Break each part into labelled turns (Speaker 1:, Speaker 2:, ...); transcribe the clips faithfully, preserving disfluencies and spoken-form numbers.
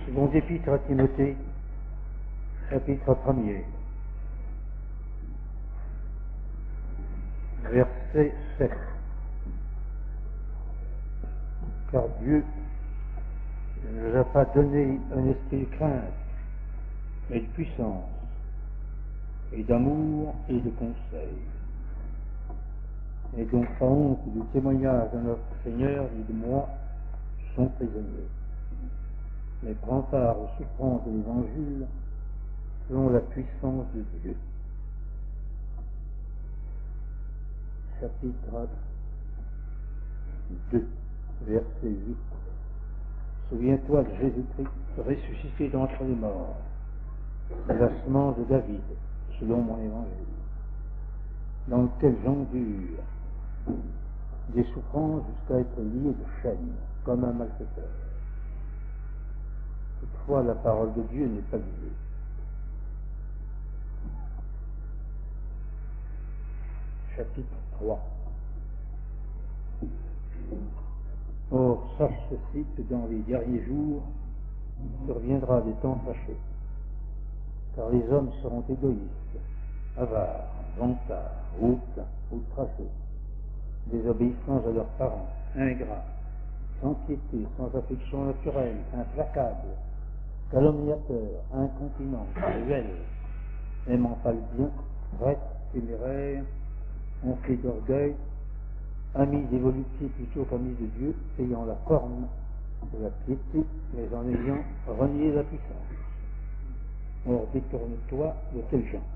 Speaker 1: Seconde épître à Timothée, chapitre premier, verset sept. Car Dieu ne nous a pas donné un esprit de crainte, mais de puissance, et d'amour et de conseil. Et donc pas honte du témoignage de notre Seigneur et de moi, son prisonnier. Mais prends part aux souffrances de l'Évangile selon la puissance de Dieu. Chapitre deux, verset huit. Souviens-toi de Jésus-Christ ressuscité d'entre les morts, de la semence de David, selon mon Évangile, dans lequel j'endure des souffrances jusqu'à être lié de chaînes, comme un malfaiteur. Toutefois, la parole de Dieu n'est pas liée. Chapitre trois. Or, sache ceci, que dans les derniers jours, surviendra des temps fâcheux, car les hommes seront égoïstes, avares, vantards, hautains, outrageux, désobéissants à leurs parents, ingrats, sans piété, sans affection naturelle, implacables, calomniateurs, incontinents, cruels, n'aimant pas le bien, traîtres, téméraires, enflés d'orgueil, amis des voluptés plutôt qu'amis de Dieu, ayant la forme de la piété, mais en ayant renié la puissance. Or, détourne-toi de tels gens.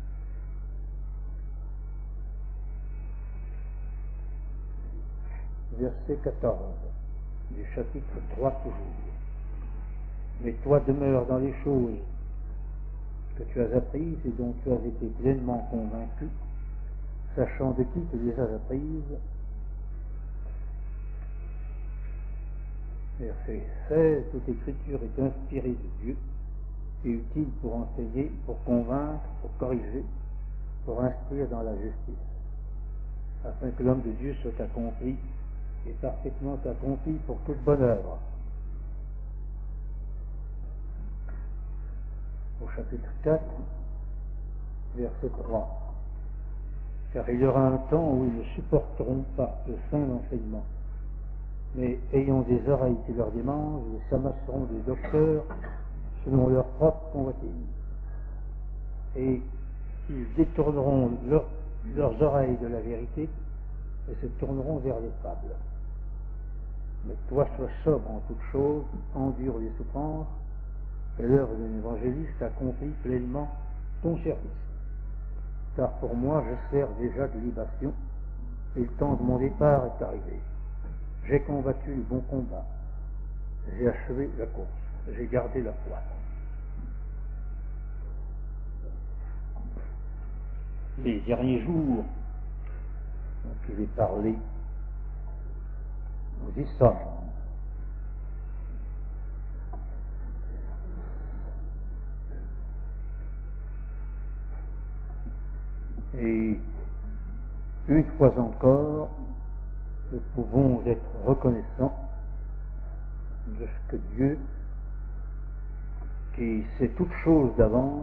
Speaker 1: Verset quatorze du chapitre trois toujours. Mais toi demeure dans les choses que tu as apprises et dont tu as été pleinement convaincu, sachant de qui tu les as apprises. Verset seize. Toute écriture est inspirée de Dieu et utile pour enseigner, pour convaincre, pour corriger, pour instruire dans la justice, afin que l'homme de Dieu soit accompli et parfaitement accompli pour toute bonne œuvre. Au chapitre quatre, verset trois. Car il y aura un temps où ils ne supporteront pas le saint enseignement, mais ayant des oreilles qui leur démangent, ils s'amasseront des docteurs selon leur propre convoitise. Et ils détourneront leur, leurs oreilles de la vérité et se tourneront vers les fables. Mais toi, sois sobre en toutes choses, endure les souffrances, et l'œuvre d'un évangéliste accomplit pleinement ton service. Car pour moi, je sers déjà de libation, et le temps de mon départ est arrivé. J'ai combattu le bon combat, j'ai achevé la course, j'ai gardé la foi. Les derniers jours dont il est parlé, nous y sommes. Et une fois encore, nous pouvons être reconnaissants de ce que Dieu, qui sait toutes choses d'avance,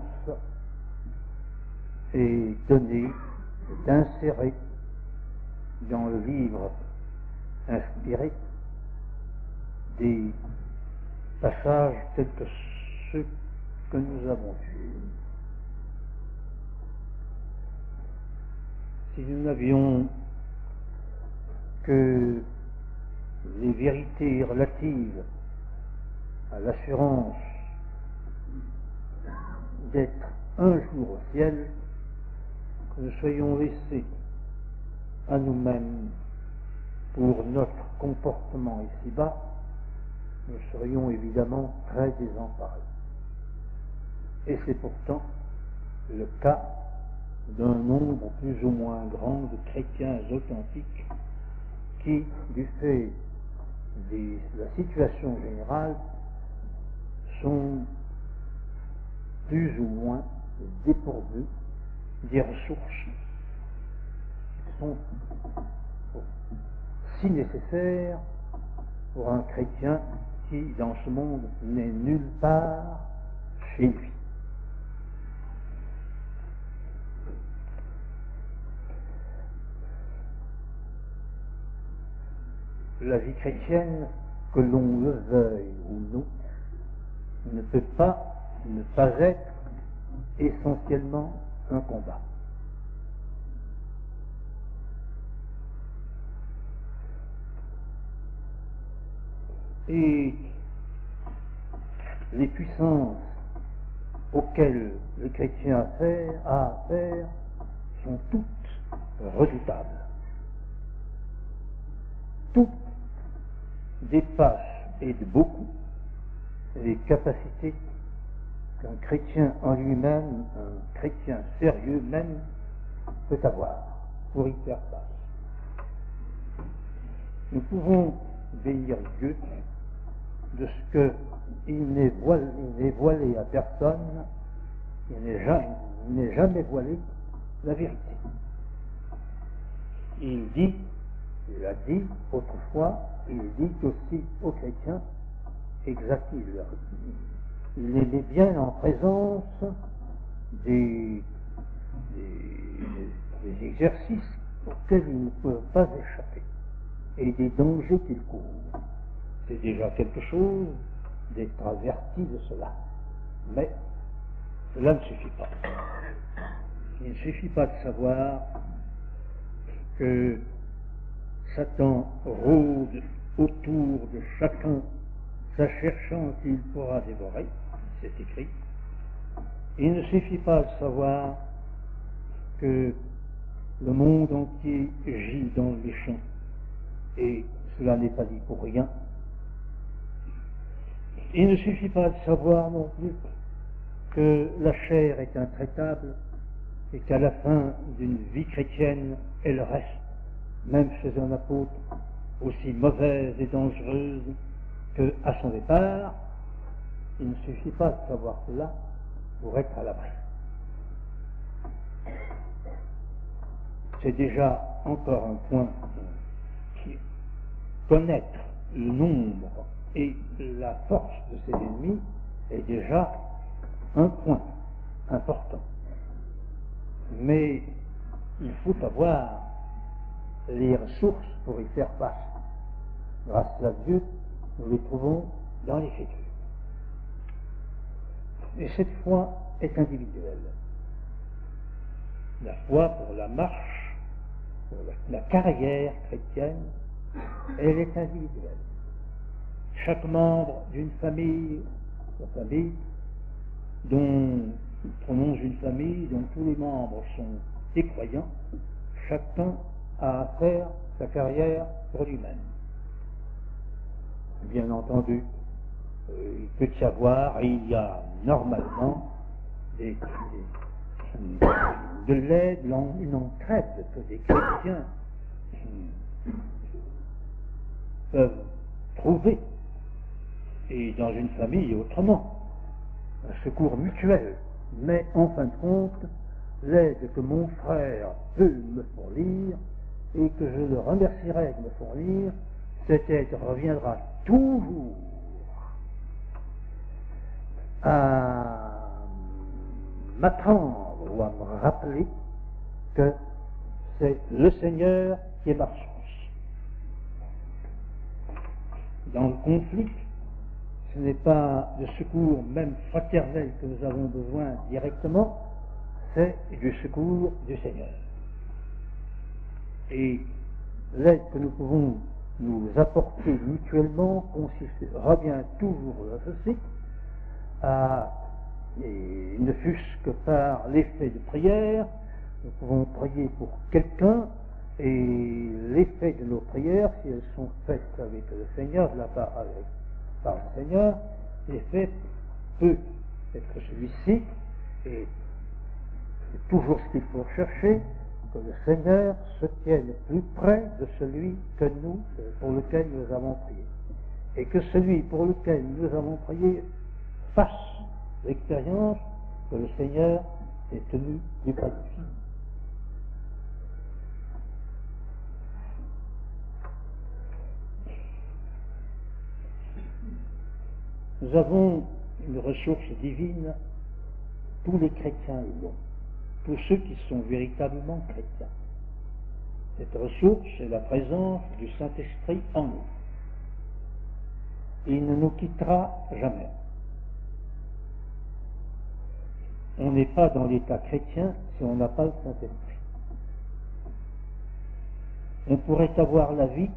Speaker 1: est donné, est inséré dans le livre inspiré des passages tels que ceux que nous avons vus. Si nous n'avions que les vérités relatives à l'assurance d'être un jour au ciel, que nous soyons laissés à nous-mêmes pour notre comportement ici-bas, nous serions évidemment très désemparés. Et c'est pourtant le cas d'un nombre plus ou moins grand de chrétiens authentiques qui, du fait de la situation générale, sont plus ou moins dépourvus des ressources qui sont si nécessaires pour un chrétien qui, dans ce monde, n'est nulle part chez lui. La vie chrétienne, que l'on le veuille ou non, ne peut pas ne pas être essentiellement un combat. Et les puissances auxquelles le chrétien a affaire, a affaire sont toutes redoutables. Toutes dépassent et de beaucoup les capacités qu'un chrétien en lui-même, un chrétien sérieux même, peut avoir pour y faire face. Nous pouvons bénir Dieu de ce qu'il n'est voilé, voilé à personne, il n'est jamais, il n'est jamais voilé la vérité. Il dit, il l'a dit autrefois, il dit aussi aux chrétiens exact, il, il les met bien en présence des, des, des exercices auxquels ils ne peuvent pas échapper et des dangers qu'ils courent. C'est déjà quelque chose d'être averti de cela. Mais cela ne suffit pas. Il ne suffit pas de savoir que Satan rôde autour de chacun, cherchant qu'il pourra dévorer, c'est écrit. Il ne suffit pas de savoir que le monde entier gît dans le méchant, et cela n'est pas dit pour rien. Il ne suffit pas de savoir non plus que la chair est intraitable et qu'à la fin d'une vie chrétienne, elle reste, même chez un apôtre, aussi mauvaise et dangereuse qu'à son départ. Il ne suffit pas de savoir cela pour être à l'abri. C'est déjà encore un point qui est connaître le nombre et la force de ses ennemis est déjà un point important. Mais il faut avoir les ressources pour y faire face. Grâce à Dieu, nous les trouvons dans l'Écriture. Et cette foi est individuelle. La foi pour la marche, pour la, la carrière chrétienne, elle est individuelle. Chaque membre d'une famille, la famille, dont, prenons une famille dont tous les membres sont des croyants, chacun a à faire sa carrière pour lui-même. Bien entendu, euh, il peut y avoir, et il y a normalement des, des, de l'aide, une entraide que des chrétiens peuvent trouver, et dans une famille autrement, un secours mutuel. Mais en fin de compte, l'aide que mon frère peut me fournir et que je le remercierai de me fournir, cette aide reviendra toujours à m'attendre ou à me rappeler que c'est le Seigneur qui est ma source. Dans le conflit, ce n'est pas de secours même fraternel que nous avons besoin directement, c'est du secours du Seigneur. Et l'aide que nous pouvons nous apporter mutuellement consiste, revient toujours à ceci, à, et ne fût-ce que par l'effet de prière. Nous pouvons prier pour quelqu'un, et l'effet de nos prières, si elles sont faites avec le Seigneur, de la part avec, par le Seigneur, l'effet peut être celui-ci, et c'est toujours ce qu'il faut chercher, que le Seigneur se tienne plus près de celui que nous, pour lequel nous avons prié. Et que celui pour lequel nous avons prié fasse l'expérience que le Seigneur est tenu plus près de lui. Nous avons une ressource divine, tous les chrétiens l'ont, tous ceux qui sont véritablement chrétiens. Cette ressource est la présence du Saint-Esprit en nous. Il ne nous quittera jamais. On n'est pas dans l'état chrétien si on n'a pas le Saint-Esprit. On pourrait avoir la vie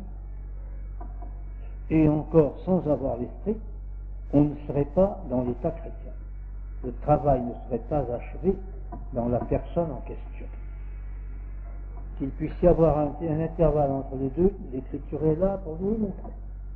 Speaker 1: et encore sans avoir l'Esprit, on ne serait pas dans l'état chrétien. Le travail ne serait pas achevé dans la personne en question. Qu'il puisse y avoir un, un intervalle entre les deux, l'Écriture est là pour nous le montrer.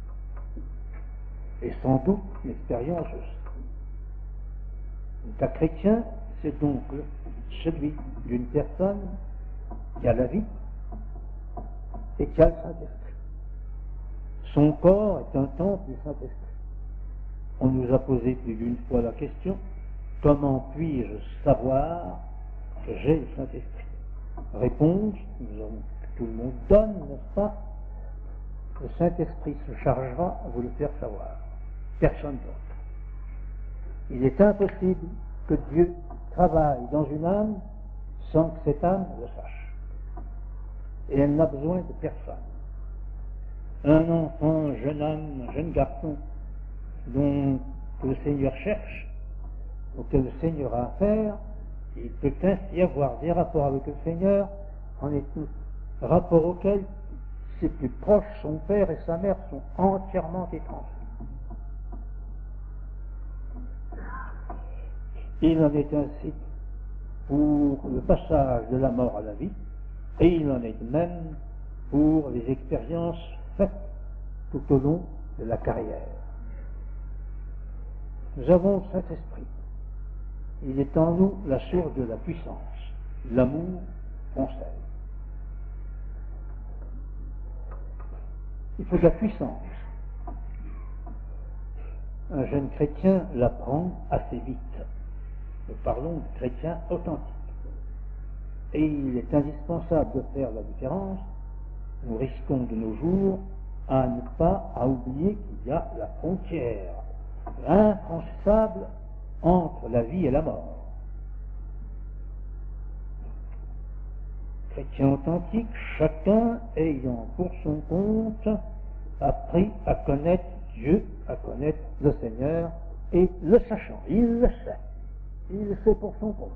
Speaker 1: Et sans doute l'expérience aussi. L'état chrétien, c'est donc celui d'une personne qui a la vie et qui a le Saint-Esprit. Son corps est un temple du Saint-Esprit. On nous a posé plus d'une fois la question, comment puis-je savoir que j'ai le Saint-Esprit? Réponse, nous avons, que tout le monde donne, n'est-ce pas? Le Saint-Esprit se chargera à vous le faire savoir. Personne d'autre. Il est impossible que Dieu travaille dans une âme sans que cette âme le sache. Et elle n'a besoin de personne. Un enfant, un jeune homme, un jeune garçon, dont que le Seigneur cherche, auquel le Seigneur a affaire, il peut ainsi avoir des rapports avec le Seigneur, en étant rapports auxquels ses plus proches, son père et sa mère, sont entièrement étrangers. Il en est ainsi pour le passage de la mort à la vie, et il en est de même pour les expériences faites tout au long de la carrière. Nous avons le Saint-Esprit. Il est en nous la source de la puissance. L'amour conseille. Il faut de la puissance. Un jeune chrétien l'apprend assez vite. Nous parlons de chrétiens authentiques. Et il est indispensable de faire la différence. Nous risquons de nos jours à ne pas à oublier qu'il y a la frontière infranchissable entre la vie et la mort. Chrétien authentique, chacun ayant pour son compte appris à connaître Dieu, à connaître le Seigneur, et le sachant, il le sait, il le sait pour son compte.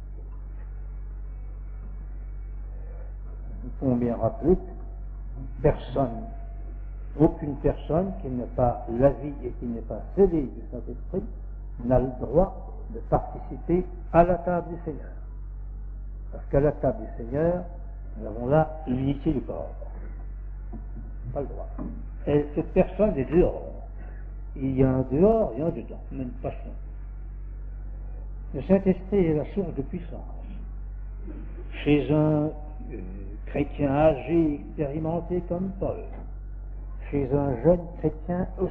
Speaker 1: Nous pouvons bien rappeler que personne, aucune personne qui n'a pas la vie et qui n'est pas scellée du Saint-Esprit n'a le droit de participer à la table du Seigneur. Parce qu'à la table du Seigneur, nous avons là l'unité du corps. Pas le droit. Et cette personne est dehors. Il y a un dehors et un dedans, même pas ça. Le Saint-Esprit est la source de puissance. Chez un euh, chrétien âgé, expérimenté comme Paul, chez un jeune chrétien aussi.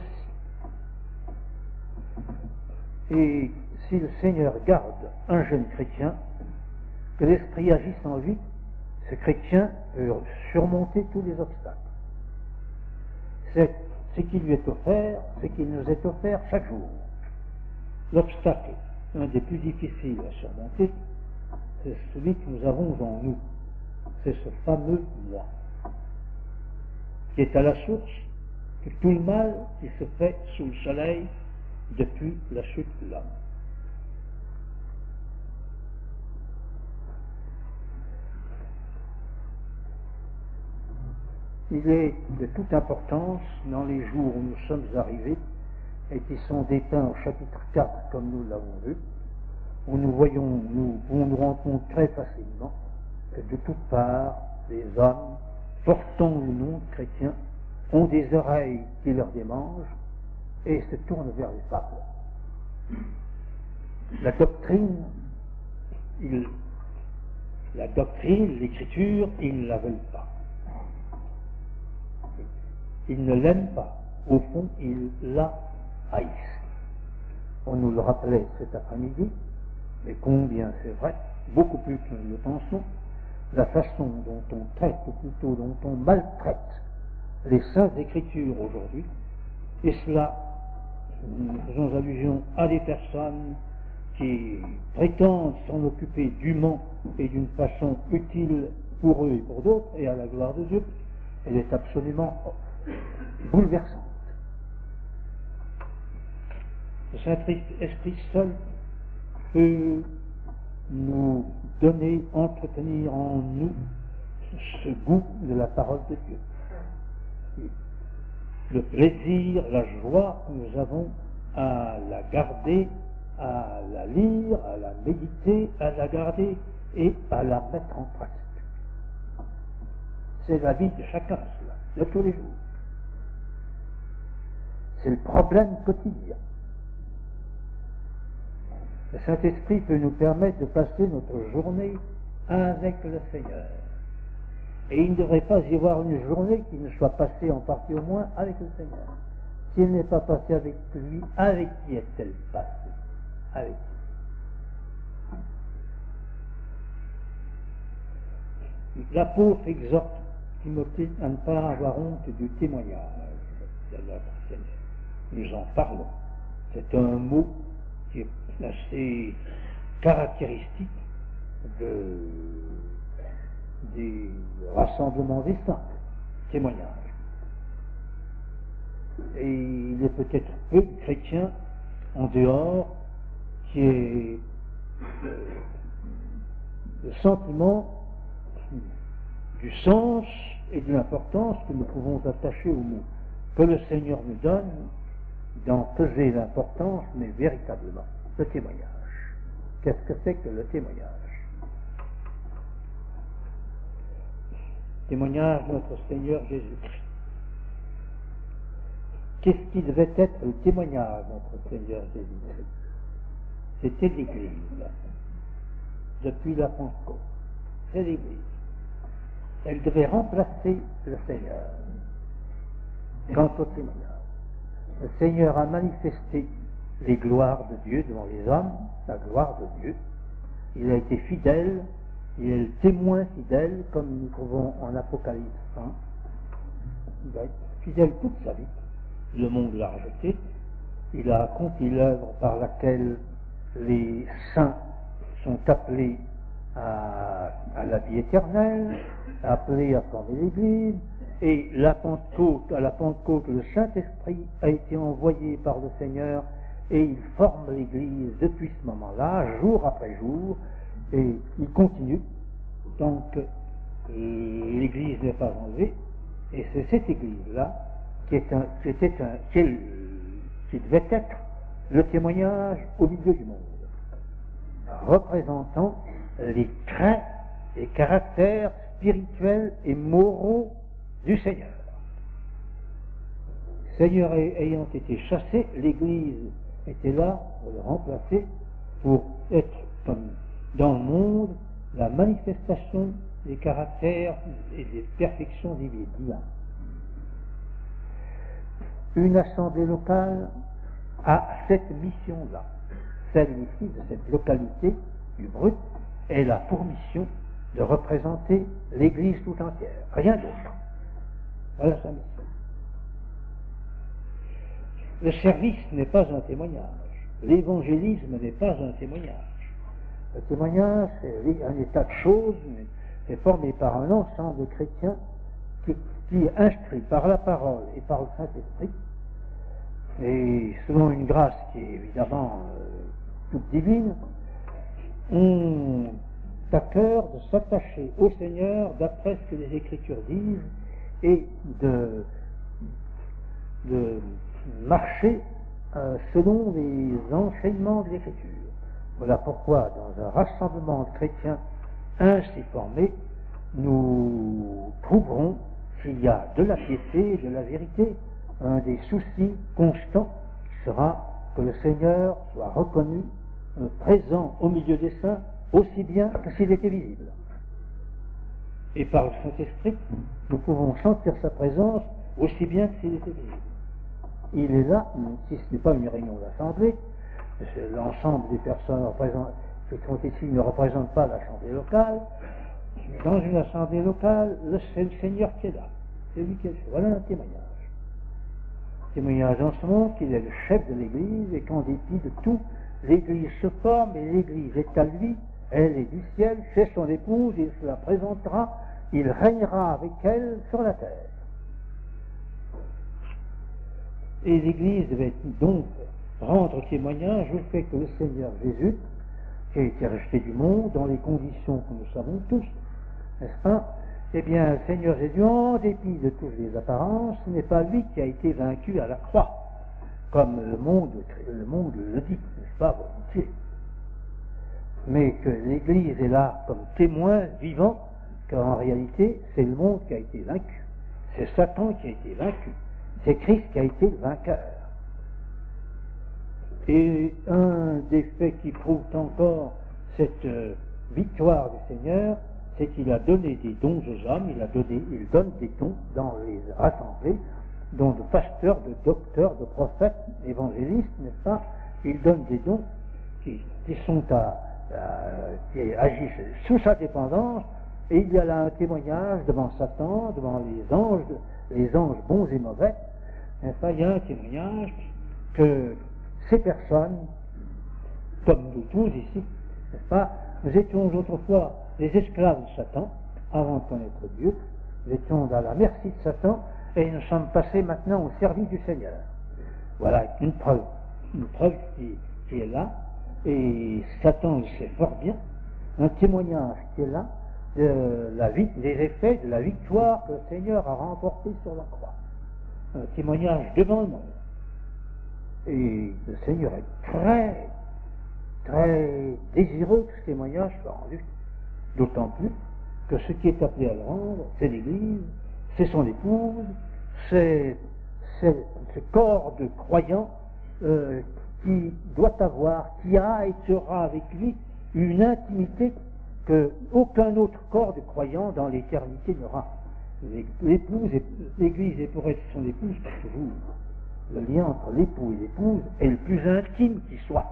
Speaker 1: Et si le Seigneur garde un jeune chrétien, que l'Esprit agisse en lui, ce chrétien peut surmonter tous les obstacles. C'est ce qui lui est offert, ce qui nous est offert chaque jour. L'obstacle, un des plus difficiles à surmonter, c'est celui que nous avons en nous. C'est ce fameux moi, qui est à la source de tout le mal qui se fait sous le soleil depuis la chute de l'homme. Il est de toute importance dans les jours où nous sommes arrivés et qui sont dépeints au chapitre quatre comme nous l'avons vu, où nous voyons, nous pouvons nous rendre compte très facilement que de toutes parts, les hommes, portant ou non chrétiens, ont des oreilles qui leur démangent et se tournent vers les fables. La doctrine, ils, la doctrine, l'écriture, ils ne la veulent pas. Ils ne l'aiment pas. Au fond, ils la haïssent. On nous le rappelait cet après-midi, mais combien c'est vrai, beaucoup plus que nous le pensons, la façon dont on traite, ou plutôt dont on maltraite les saintes écritures aujourd'hui, et cela nous faisons allusion à des personnes qui prétendent s'en occuper dûment et d'une façon utile pour eux et pour d'autres, et à la gloire de Dieu, elle est absolument bouleversante. Le Saint-Esprit seul peut nous donner, entretenir en nous ce goût de la parole de Dieu. Le plaisir, la joie que nous avons à la garder, à la lire, à la méditer, à la garder et à la mettre en pratique. C'est la vie de chacun, cela, de tous les jours. C'est le problème quotidien. Le Saint-Esprit peut nous permettre de passer notre journée avec le Seigneur. Et il ne devrait pas y avoir une journée qui ne soit passée en partie au moins avec le Seigneur. Si elle n'est pas passée avec lui, avec qui est-elle passée? Avec qui? L'apôtre exhorte Timothée à ne pas avoir honte du témoignage de notre Seigneur. Nous en parlons. C'est un mot qui est assez caractéristique de, des rassemblements des saints, témoignage. Et il est peut-être peu de chrétiens en dehors qui aient euh, le sentiment du sens et de l'importance que nous pouvons attacher au mot que le Seigneur nous donne, d'en peser l'importance, mais véritablement, le témoignage. Qu'est-ce que c'est que le témoignage? Témoignage de notre Seigneur Jésus-Christ. Qu'est-ce qui devait être le témoignage de notre Seigneur Jésus-Christ? C'était l'Église, depuis la Pentecôte. C'est l'Église. Elle devait remplacer le Seigneur. Quant au témoignage, le Seigneur a manifesté les gloires de Dieu devant les hommes, la gloire de Dieu. Il a été fidèle, il est le témoin fidèle, comme nous trouvons en Apocalypse un. Il va être fidèle toute sa vie. Le monde l'a rejeté. Il a accompli l'œuvre par laquelle les saints sont appelés à, à la vie éternelle, appelés à former l'Église. Et la Pentecôte, à la Pentecôte, le Saint-Esprit a été envoyé par le Seigneur et il forme l'Église depuis ce moment-là, jour après jour, et il continue tant que l'Église n'est pas enlevée. Et c'est cette Église-là qui, est un, qui, était un, qui, est, qui devait être le témoignage au milieu du monde, représentant les traits et caractères spirituels et moraux du Seigneur. Le Seigneur ayant été chassé, l'Église était là pour le remplacer, pour être comme dans le monde la manifestation des caractères et des perfections divines. Une assemblée locale a cette mission-là. Celle ici, de cette localité du Brut, elle a pour mission de représenter l'Église tout entière, rien d'autre. Voilà sa mission. Le service n'est pas un témoignage. L'évangélisme n'est pas un témoignage. Le témoignage, c'est un état de choses, c'est formé par un ensemble de chrétiens qui, qui est instruit par la parole et par le Saint-Esprit, et selon une grâce qui est évidemment euh, toute divine, ont à cœur de s'attacher au Seigneur d'après ce que les Écritures disent et de, de marcher euh, selon les enseignements de l'Écriture. Voilà pourquoi, dans un rassemblement de chrétiens ainsi formé, nous trouverons s'il y a de la piété, de la vérité, un des soucis constants sera que le Seigneur soit reconnu, euh, présent au milieu des saints, aussi bien que s'il était visible. Et par le Saint-Esprit, nous pouvons sentir sa présence aussi bien que s'il était visible. Il est là, si ce n'est pas une réunion d'assemblée, l'ensemble des personnes qui sont ici ne représentent pas l'assemblée locale. Dans une assemblée locale, c'est le Seigneur qui est là. C'est lui qui est là. Voilà un témoignage. témoignage en ce monde qu'il est le chef de l'Église et qu'en dépit de tout, l'Église se forme et l'Église est à lui, elle est du ciel, c'est son épouse, il se la présentera, il régnera avec elle sur la terre. Et l'Église devait donc rendre témoignage au fait que le Seigneur Jésus, qui a été rejeté du monde dans les conditions que nous savons tous, n'est-ce pas? Eh bien, le Seigneur Jésus, en dépit de toutes les apparences, ce n'est pas lui qui a été vaincu à la croix, comme le monde, le monde le dit, n'est-ce pas, volontiers. Mais que l'Église est là comme témoin vivant, qu'en réalité, c'est le monde qui a été vaincu. C'est Satan qui a été vaincu. C'est Christ qui a été le vainqueur. Et un des faits qui prouve encore cette euh, victoire du Seigneur, c'est qu'il a donné des dons aux hommes, il a donné, il donne des dons dans les assemblées, dont de pasteurs, de docteurs, de prophètes, d'évangélistes, n'est-ce pas? Il donne des dons qui, qui sont à, à, qui agissent sous sa dépendance, et il y a là un témoignage devant Satan, devant les anges, les anges bons et mauvais, n'est-ce pas? Il y a un témoignage que ces personnes, comme nous tous ici, n'est-ce pas? Nous étions autrefois les esclaves de Satan, avant de connaître Dieu, nous étions à la merci de Satan, et nous sommes passés maintenant au service du Seigneur. Voilà une preuve, une preuve qui, qui est là, et Satan le sait fort bien, un témoignage qui est là, de la vie, des effets de la victoire que le Seigneur a remportée sur la croix. Un témoignage devant le monde. Et le Seigneur est très, très désireux que ce témoignage soit rendu. D'autant plus que ce qui est appelé à le rendre, c'est l'Église, c'est son épouse, c'est, c'est ce corps de croyants euh, qui doit avoir, qui a et sera avec lui une intimité que aucun autre corps de croyants dans l'éternité n'aura. L'épouse, l'Église est pour être son épouse pour toujours. Le lien entre l'époux et l'épouse est le plus intime qui soit.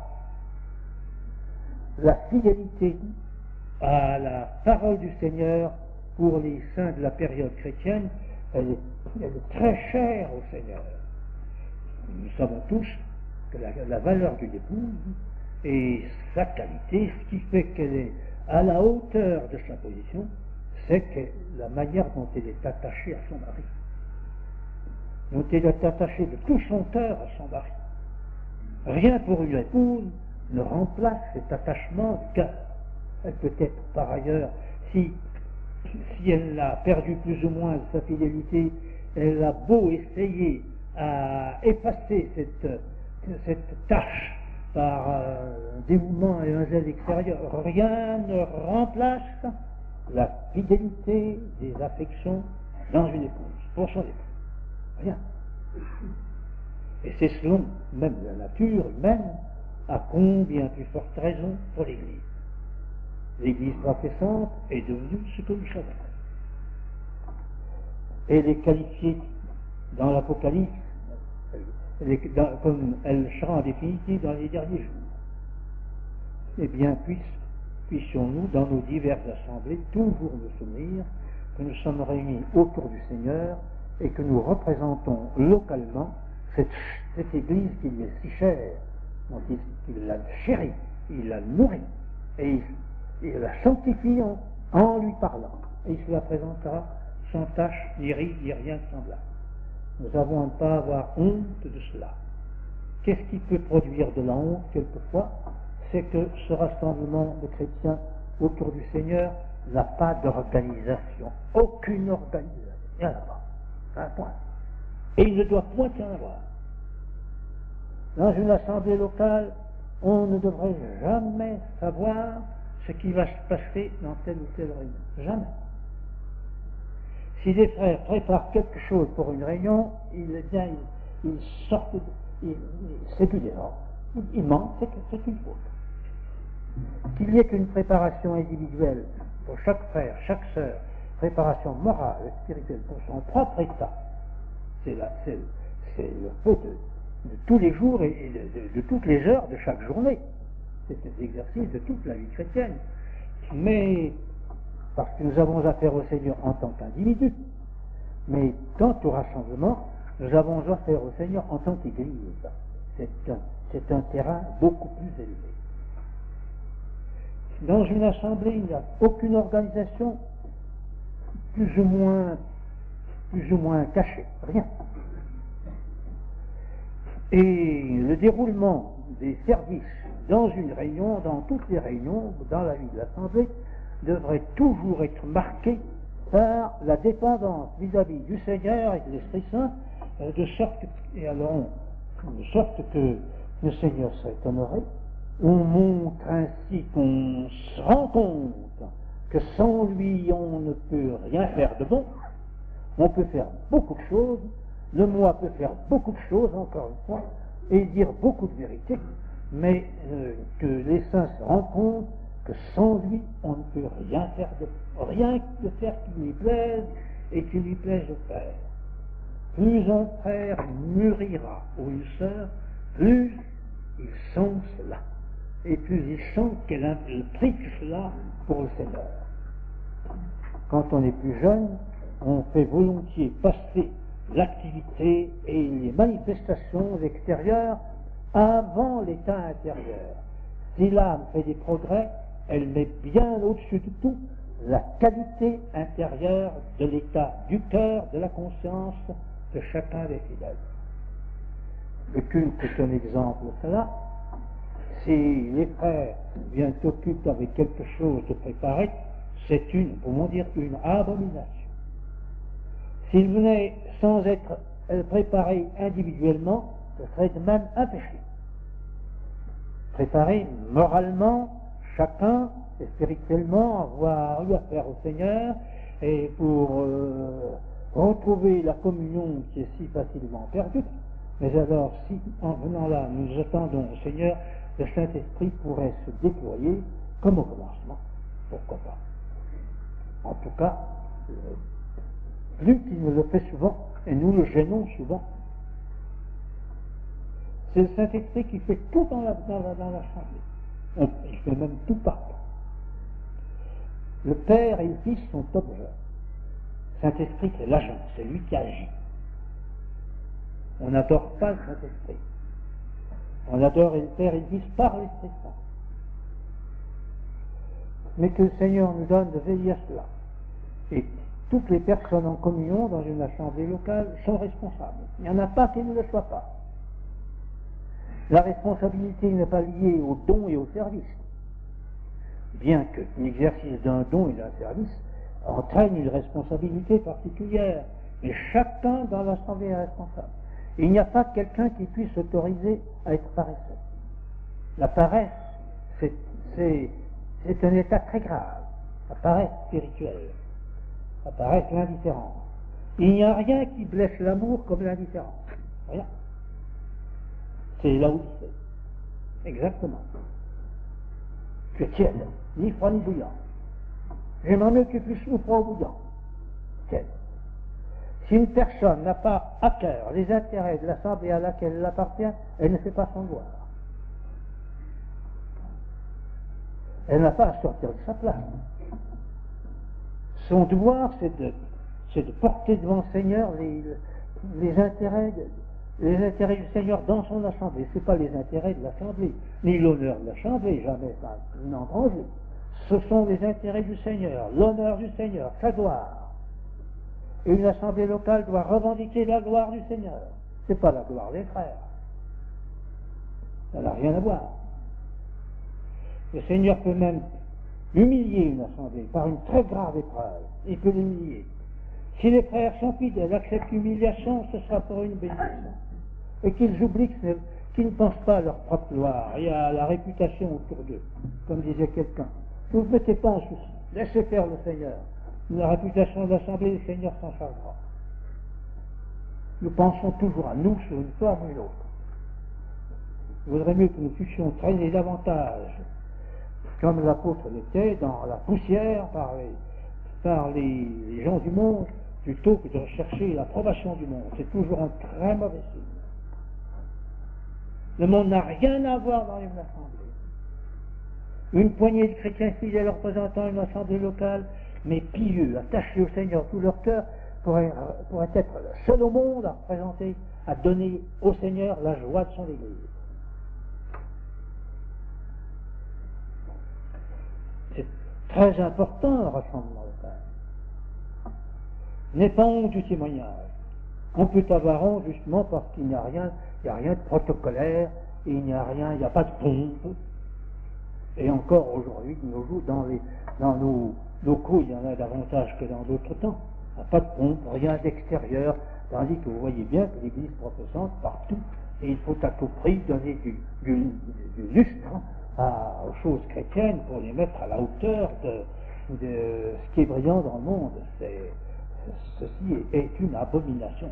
Speaker 1: La fidélité à la parole du Seigneur pour les saints de la période chrétienne, elle est, elle est très chère au Seigneur. Nous savons tous que la, la valeur d'une épouse et sa qualité, ce qui fait qu'elle est à la hauteur de sa position, c'est que la manière dont elle est attachée à son mari, dont elle est attachée de tout son cœur à son mari. Rien pour une épouse ne remplace cet attachement du cœur. Elle peut être par ailleurs, si, si elle a perdu plus ou moins sa fidélité, elle a beau essayer à effacer cette, cette tâche par euh, un dévouement et un zèle extérieur, rien ne remplace la fidélité des affections dans une épouse, pour son épouse. Rien. Et c'est selon même la nature humaine, à combien plus forte raison pour l'Église. L'Église professante est devenue ce que nous savons. Elle est qualifiée dans l'Apocalypse comme elle sera en définitive dans les derniers jours. Eh bien, puissions-nous, dans nos diverses assemblées, toujours nous souvenir que nous sommes réunis autour du Seigneur et que nous représentons localement cette, cette Église qui lui est si chère, dont il, il la chérit, il la nourrit, et il, il la sanctifie en, en lui parlant. Et il se la présentera sans tache, ni ride, ni rien de semblable. Nous avons à ne pas avoir honte de cela. Qu'est-ce qui peut produire de la honte quelquefois? C'est que ce rassemblement de chrétiens autour du Seigneur n'a pas d'organisation. Aucune organisation. Il n'y en a pas. Un point. Et il ne doit point y en avoir. Dans une assemblée locale, on ne devrait jamais savoir ce qui va se passer dans telle ou telle réunion. Jamais. Si des frères préparent quelque chose pour une réunion, il, eh bien, ils, ils sortent, ils, ils, c'est plus désordre. Il, il manque, c'est, c'est une faute. Qu'il y ait qu'une préparation individuelle pour chaque frère, chaque sœur, préparation morale et spirituelle pour son propre état, c'est, la, c'est, c'est le fait de, de tous les jours et de, de, de toutes les heures de chaque journée. C'est un exercice de toute la vie chrétienne. Mais parce que nous avons affaire au Seigneur en tant qu'individu. Mais quant au rassemblement, nous avons offert au Seigneur en tant qu'Église. C'est un, c'est un terrain beaucoup plus élevé. Dans une assemblée, il n'y a aucune organisation plus ou moins, plus ou moins cachée, rien. Et le déroulement des services dans une réunion, dans toutes les réunions, dans la vie de l'Assemblée, devrait toujours être marqué par la dépendance vis-à-vis du Seigneur et de l'Esprit Saint, de sorte que, et alors, de sorte que le Seigneur soit honoré. On montre ainsi qu'on se rend compte que sans lui on ne peut rien faire de bon. On peut faire beaucoup de choses, le moi peut faire beaucoup de choses, encore une fois, et dire beaucoup de vérités, mais euh, que les saints se rendent compte que sans lui on ne peut rien faire de bon, rien que faire qui lui plaise et qui lui plaise au Père. Plus un frère mûrira ou une sœur, plus il sent cela. Et plus il sent qu'elle implique cela pour le Seigneur. Quand on est plus jeune, on fait volontiers passer l'activité et les manifestations extérieures avant l'état intérieur. Si l'âme fait des progrès, elle met bien au-dessus de tout la qualité intérieure de l'état du cœur, de la conscience de chacun des fidèles. Le culte est un exemple de cela. Si les frères viennent s'occuper avec quelque chose de préparé, c'est une, comment dire, une abomination. S'ils venaient sans être préparés individuellement, ce serait de même un péché. Préparés moralement, chacun, et spirituellement, avoir eu affaire au Seigneur, et pour euh, retrouver la communion qui est si facilement perdue. Mais alors, si en venant là, nous attendons au Seigneur, le Saint-Esprit pourrait se déployer comme au commencement. Pourquoi pas? En tout cas, euh, plus qu'il ne le fait souvent, et nous le gênons souvent. C'est le Saint-Esprit qui fait tout dans la, dans la, dans l'assemblée. Il fait même tout partout. Le Père et le Fils sont objets. Le Saint-Esprit, c'est l'agent, c'est lui qui agit. On n'adore pas le Saint-Esprit. On adore le Père et le Fils par l'Esprit Saint. Mais que le Seigneur nous donne de veiller à cela. Et toutes les personnes en communion dans une assemblée locale sont responsables. Il n'y en a pas qui ne le soient pas. La responsabilité n'est pas liée au don et au service. Bien que l'exercice d'un don et d'un service entraîne une responsabilité particulière. Mais chacun dans l'assemblée est responsable. Et il n'y a pas quelqu'un qui puisse s'autoriser à être paresseux. La paresse, c'est, c'est, c'est un état très grave. La paresse spirituelle. La paresse, l'indifférence. Il n'y a rien qui blesse l'amour comme l'indifférence. Rien. C'est là où c'est. Exactement. Tu es tiède, ni froid ni bouillant. J'aimerais mieux que tu puisses nous froid ou bouillant. Tiède. Si une personne n'a pas à cœur les intérêts de l'assemblée à laquelle elle appartient, elle ne fait pas son devoir. Elle n'a pas à sortir de sa place. Son devoir, c'est de, c'est de porter devant le Seigneur les, les intérêts, les intérêts du Seigneur dans son assemblée. Ce n'est pas les intérêts de l'assemblée, ni l'honneur de l'assemblée, jamais ça n'entre en jeu. Ce sont les intérêts du Seigneur, l'honneur du Seigneur, sa gloire. Et une assemblée locale doit revendiquer la gloire du Seigneur. Ce n'est pas la gloire des frères. Ça n'a rien à voir. Le Seigneur peut même humilier une assemblée par une très grave épreuve. Il peut l'humilier. Si les frères sont fidèles, acceptent l'humiliation, ce sera pour une bénédiction. Et qu'ils oublient qu'ils ne pensent pas à leur propre gloire et à la réputation autour d'eux. Comme disait quelqu'un. Ne vous mettez pas en souci. Laissez faire le Seigneur. La réputation de l'Assemblée, le Seigneur s'en chargera. Nous pensons toujours à nous sur une forme ou une autre. Il vaudrait mieux que nous puissions traîner davantage, comme l'apôtre l'était, dans la poussière par les, par les, les gens du monde, plutôt que de rechercher l'approbation du monde. C'est toujours un très mauvais signe. Le monde n'a rien à voir dans une assemblée. Une poignée de chrétiens fidèles représentant une assemblée locale, mais pieux, attachés au Seigneur tout leur cœur, pourrait, pourrait être le seul au monde à représenter, à donner au Seigneur la joie de son Église. C'est très important le rassemblement local. N'est pas honte du témoignage. On peut avoir honte justement parce qu'il n'y a rien, il n'y a rien de protocolaire, et il n'y a rien, il n'y a pas de pompe. Et encore aujourd'hui, de nos jours, dans, les, dans nos locaux, il y en a davantage que dans d'autres temps. Il n'y a pas de pompe, rien d'extérieur, tandis que vous voyez bien que l'Église protestante, partout, et il faut à tout prix donner du, du, du lustre à, aux choses chrétiennes pour les mettre à la hauteur de, de ce qui est brillant dans le monde. C'est, ceci est, est une abomination.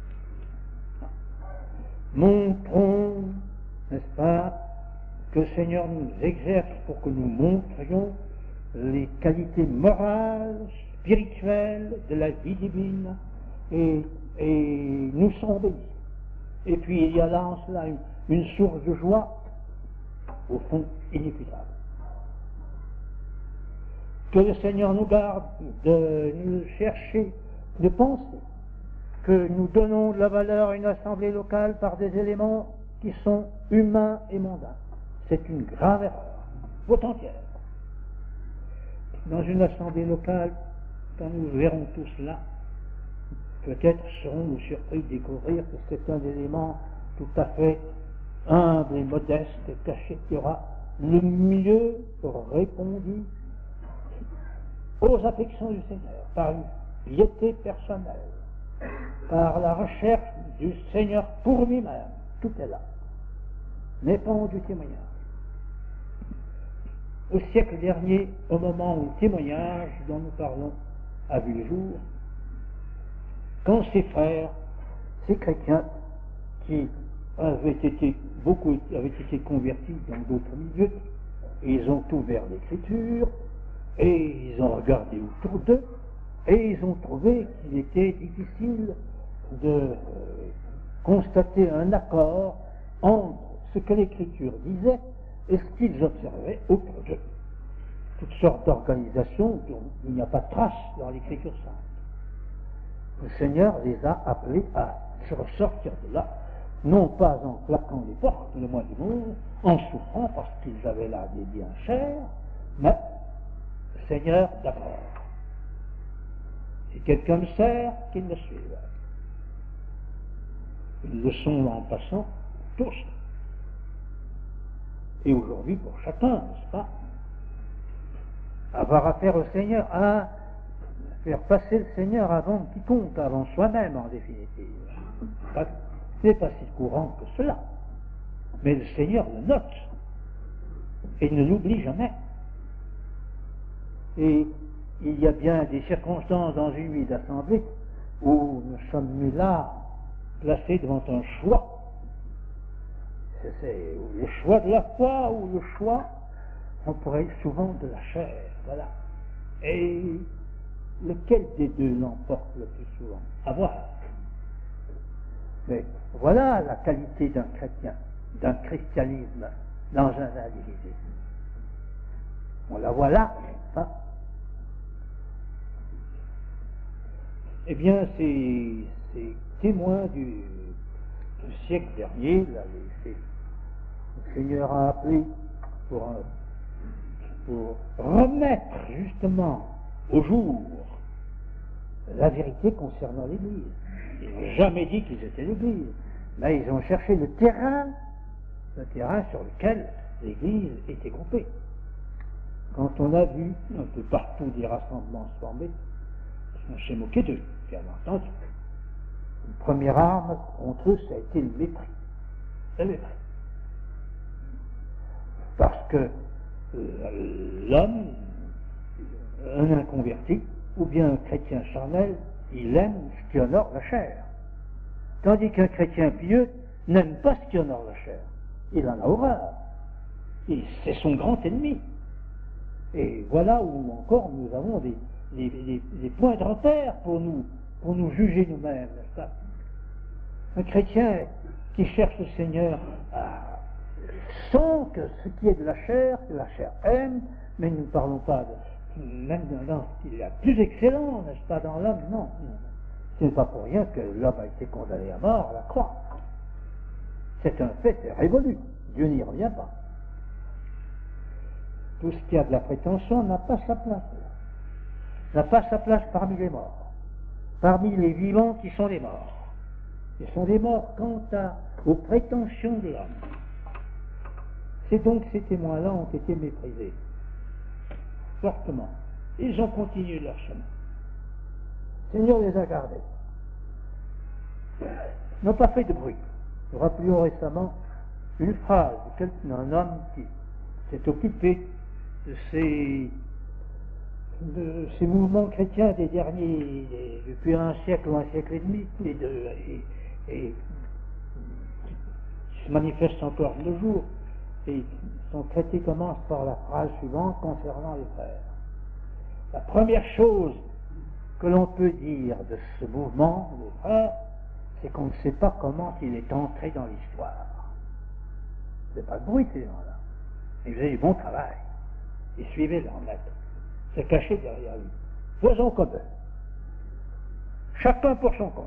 Speaker 1: Montrons, n'est-ce pas, que le Seigneur nous exerce pour que nous montrions les qualités morales, spirituelles de la vie divine, et, et nous serons bénis. Et puis il y a là en cela une, une source de joie, au fond, inépuisable. Que le Seigneur nous garde de nous chercher, de penser que nous donnons de la valeur à une assemblée locale par des éléments qui sont humains et mondains. C'est une grave erreur, tout entière. Dans une assemblée locale, quand nous verrons tout cela, peut-être serons-nous surpris de découvrir que c'est un élément tout à fait humble et modeste et caché qui aura le mieux répondu aux affections du Seigneur, par une piété personnelle, par la recherche du Seigneur pour lui-même. Tout est là. N'est pas du témoignage. Au siècle dernier, au moment où le témoignage dont nous parlons a vu le jour, quand ces frères, ces chrétiens qui avaient été, beaucoup avaient été convertis dans d'autres milieux, et ils ont ouvert l'Écriture, et ils ont regardé autour d'eux, et ils ont trouvé qu'il était difficile de euh, constater un accord entre ce que l'Écriture disait et ce qu'ils observaient autour d'eux. Toutes sortes d'organisations dont il n'y a pas de trace dans l'Écriture sainte. Le Seigneur les a appelés à se ressortir de là, non pas en claquant les portes, le moins du monde, en souffrant parce qu'ils avaient là des biens chers, mais le Seigneur d'abord. Si quelqu'un me sert, qu'il me suive. Ils le sont en passant tous. Et aujourd'hui, pour chacun, n'est-ce pas, avoir affaire au Seigneur, à faire passer le Seigneur avant quiconque, avant soi-même en définitive. Ce n'est pas si courant que cela. Mais le Seigneur le note et ne l'oublie jamais. Et il y a bien des circonstances dans une vie d'assemblée où nous sommes mis là, placés devant un choix. C'est le choix de la foi ou le choix, on pourrait souvent de la chair, voilà. Et lequel des deux l'emporte le plus souvent? À voir. Mais voilà la qualité d'un chrétien, d'un christianisme dans un individu. On la voit là, hein? Eh bien, ces, ces témoins du, du siècle dernier, là, les, les, le Seigneur a appelé pour, un, pour remettre justement au jour la vérité concernant l'Église. Ils n'ont jamais dit qu'ils étaient l'Église, mais ils ont cherché le terrain, le terrain sur lequel l'Église était groupée. Quand on a vu un peu partout des rassemblements se former, on s'est moqué d'eux, bien entendu. Une première arme contre eux, ça a été le mépris. Le mépris. Parce que euh, l'homme, un inconverti, ou bien un chrétien charnel, il aime ce qui honore la chair. Tandis qu'un chrétien pieux n'aime pas ce qui honore la chair. Il en a horreur. Et c'est son grand ennemi. Et voilà où encore nous avons des, des, des, des points de repère pour nous, pour nous juger nous-mêmes, n'est-ce pas? Un chrétien qui cherche le Seigneur ah, sent que ce qui est de la chair, que la chair aime, mais nous ne parlons pas de, même dans ce qu'il y a plus excellent, n'est-ce pas, dans l'homme, non, non. Ce n'est pas pour rien que l'homme a été condamné à mort à la croix. C'est un fait, c'est révolu. Dieu n'y revient pas. Tout ce qui a de la prétention n'a pas sa place. N'a pas sa place parmi les morts. Parmi les vivants qui sont des morts. Ils sont des morts quant à, aux prétentions de l'homme. C'est donc ces témoins-là ont été méprisés. Fortement. Ils ont continué leur chemin. Le Seigneur les a gardés. Ils n'ont pas fait de bruit. Nous rappelions récemment une phrase d'un homme qui s'est occupé de ces, de ces mouvements chrétiens des derniers, des, depuis un siècle ou un siècle et demi, et, de, et, et qui se manifestent encore de nos jours. Et son traité commence par la phrase suivante concernant les frères. La première chose que l'on peut dire de ce mouvement des frères, c'est qu'on ne sait pas comment il est entré dans l'histoire. C'est pas de bruit, ces gens-là. Ils faisaient du bon travail. Ils suivaient leur maître. Se cachaient derrière lui. Faisons comme eux. Chacun pour son compte.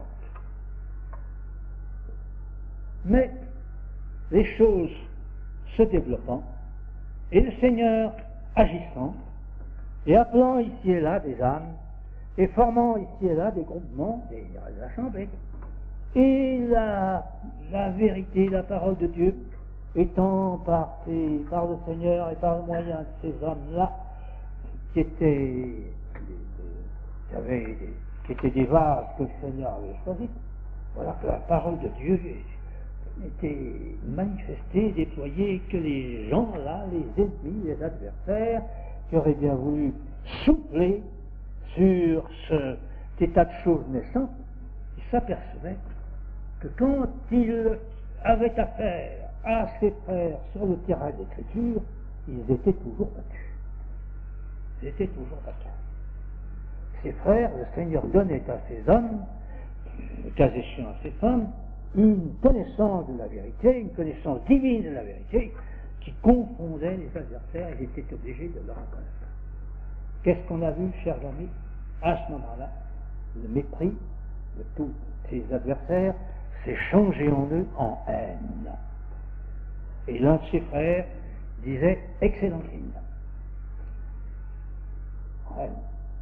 Speaker 1: Mais les choses se développant, et le Seigneur agissant, et appelant ici et là des âmes, et formant ici et là des groupements, des assemblées, et la, la vérité, la parole de Dieu, étant par, ces, par le Seigneur et par le moyen de ces hommes-là, qui étaient, qui, avaient des, qui étaient des vases que le Seigneur avait choisis, voilà que la parole de Dieu était manifestée, déployée, que les gens là, les ennemis, les adversaires, qui auraient bien voulu souffler sur cet état de choses naissant, ils s'apercevaient que quand ils avaient affaire à ses frères sur le terrain de l'écriture, ils étaient toujours battus. Ils étaient toujours battus. Ces frères, le Seigneur donnait à ces hommes, le cas échéant à ces femmes, une connaissance de la vérité, une connaissance divine de la vérité, qui confondait les adversaires et étaient obligés de le reconnaître. Qu'est-ce qu'on a vu, chers amis, à ce moment-là? Le mépris de tous ces adversaires s'est changé en eux en haine. Et l'un de ses frères disait « excellent crime ». En haine.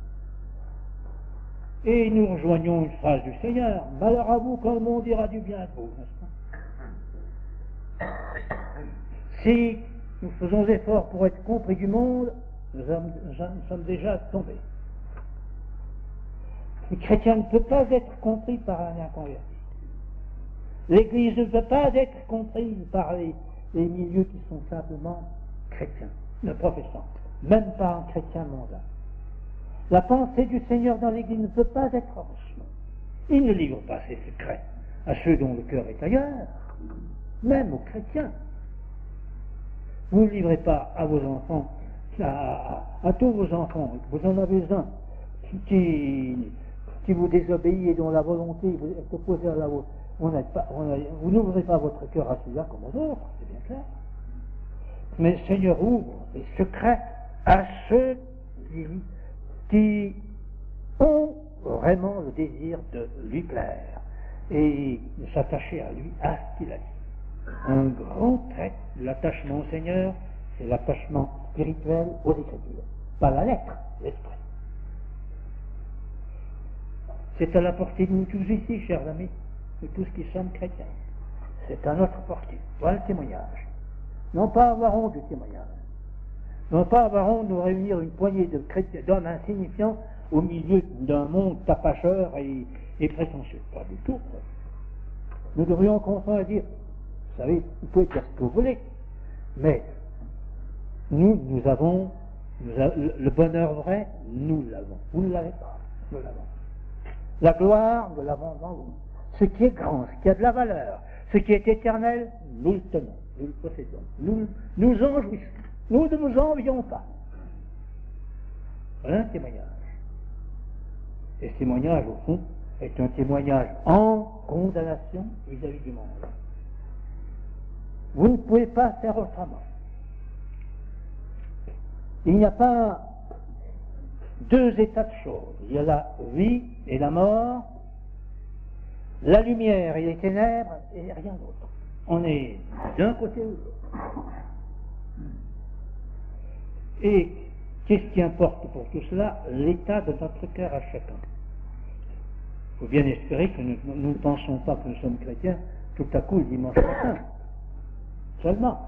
Speaker 1: Et nous rejoignons une phrase du Seigneur, « Malheur à vous quand le monde dira du bien de vous », n'est-ce pas? Si nous faisons effort pour être compris du monde, nous sommes, nous sommes déjà tombés. Le chrétien ne peut pas être compris par un inconverti. L'Église ne peut pas être comprise par les, les milieux qui sont simplement chrétiens, ne professants, même pas un chrétien mondain. La pensée du Seigneur dans l'Église ne peut pas être reçue. Il ne livre pas ses secrets à ceux dont le cœur est ailleurs, même aux chrétiens. Vous ne livrez pas à vos enfants, à, à, à tous vos enfants, vous en avez un qui, qui vous désobéit et dont la volonté est opposée à la vôtre. On pas, on a, vous n'ouvrez pas votre cœur à celui-là comme aux autres, c'est bien clair. Mais le Seigneur ouvre les secrets à ceux qui, qui ont vraiment le désir de lui plaire et de s'attacher à lui, à ce qu'il a dit. Un grand trait de l'attachement au Seigneur, c'est l'attachement spirituel aux Écritures. Pas la lettre, l'esprit. C'est à la portée de nous tous ici, chers amis, de tous qui sommes chrétiens. C'est à notre portée. Voilà le témoignage. Non pas avoir honte du témoignage. Non pas avoir honte de nous réunir une poignée de chrétiens, d'hommes insignifiants au milieu d'un monde tapacheur et, et prétentieux. Pas du tout. Nous devrions comprendre et dire, vous savez, vous pouvez dire ce que vous voulez, mais nous, nous avons, nous avons le bonheur vrai, nous l'avons. Vous ne l'avez pas, nous l'avons. La gloire, nous l'avons dans vous. Ce qui est grand, ce qui a de la valeur, ce qui est éternel, nous le tenons, nous le possédons, nous, nous en jouissons. Nous ne vous envions pas. Voilà un témoignage. Et ce témoignage, au fond, est un témoignage en condamnation vis-à-vis du monde. Vous ne pouvez pas faire autrement. Il n'y a pas deux états de choses. Il y a la vie et la mort, la lumière et les ténèbres et rien d'autre. On est d'un côté ou de l'autre. Et qu'est-ce qui importe pour tout cela? L'état de notre cœur à chacun. Il faut bien espérer que nous, nous ne pensons pas que nous sommes chrétiens tout à coup le dimanche matin. Seulement.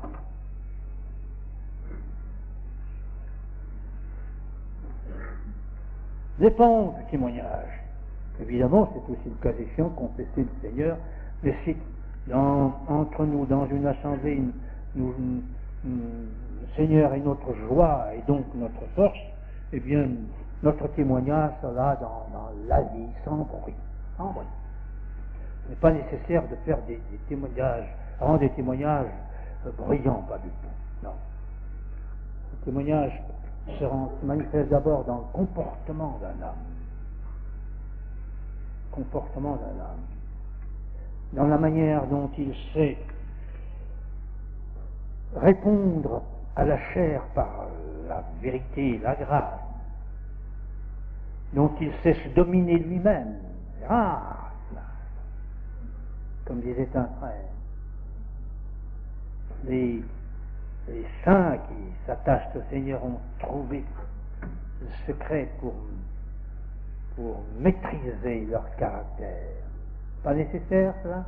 Speaker 1: Dépend du témoignage. Évidemment, c'est aussi le cas échéant, confesser le Seigneur, mais si dans, entre nous, dans une assemblée, nous, nous, nous, le Seigneur est notre joie et donc notre force, eh bien, notre témoignage sera dans, dans la vie, sans bruit. Sans bruit. Ce n'est pas nécessaire de faire des, des témoignages, rendre des témoignages euh, brillants, pas du tout. Non. Les témoignages seront manifestent d'abord dans le comportement d'un âme. Comportement d'un âme. Dans la manière dont il sait répondre à la chair par la vérité, la grâce, dont il sait se dominer lui-même. Ah, comme disait un frère, les, les saints qui s'attachent au Seigneur ont trouvé le secret pour, pour maîtriser leur caractère. Pas nécessaire cela?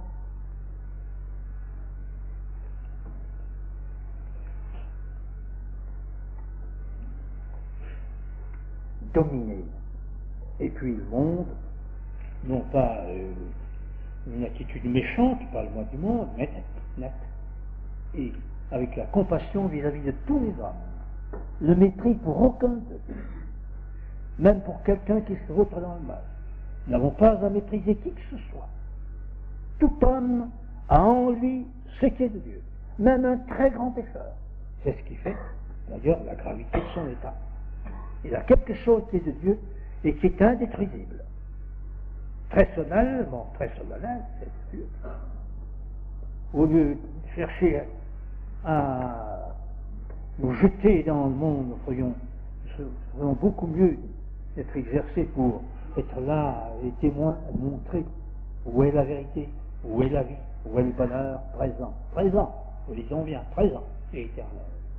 Speaker 1: Dominer. Et puis le monde, non pas euh, une attitude méchante, parle-moi du monde, mais net, net. Et avec la compassion vis-à-vis de tous les hommes. Le mépris pour aucun d'eux. Même pour quelqu'un qui se vautre dans le mal. Nous n'avons pas à mépriser qui que ce soit. Tout homme a en lui ce qui est de Dieu. Même un très grand pécheur. C'est ce qui fait, d'ailleurs, la gravité de son état. Il a quelque chose qui est de Dieu et qui est indétruisible. Très solennel, bon, très solennel, c'est Dieu. Au lieu de chercher à nous jeter dans le monde, nous ferions, nous ferions beaucoup mieux d'être exercés pour être là, les témoins, montrer où est la vérité, où est la vie, où est le bonheur présent. Présent, nous disons bien, présent et éternel.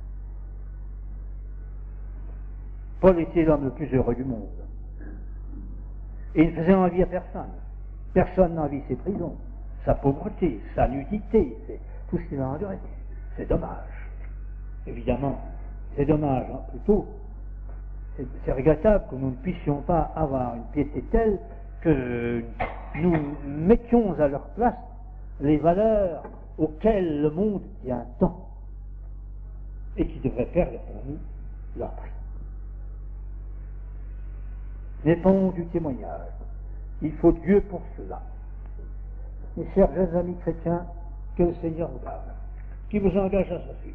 Speaker 1: Paul était l'homme le plus heureux du monde. Et il ne faisait envie à personne. Personne n'envie ses prisons, sa pauvreté, sa nudité, c'est tout ce qu'il a enduré. C'est dommage. Évidemment, c'est dommage, hein, plutôt. C'est, c'est regrettable que nous ne puissions pas avoir une piété telle que nous mettions à leur place les valeurs auxquelles le monde tient tant et qui devraient faire pour nous leur prix. Dépend du témoignage. Il faut Dieu pour cela. Mes chers jeunes amis chrétiens, que le Seigneur vous garde, qui vous engage à ceci.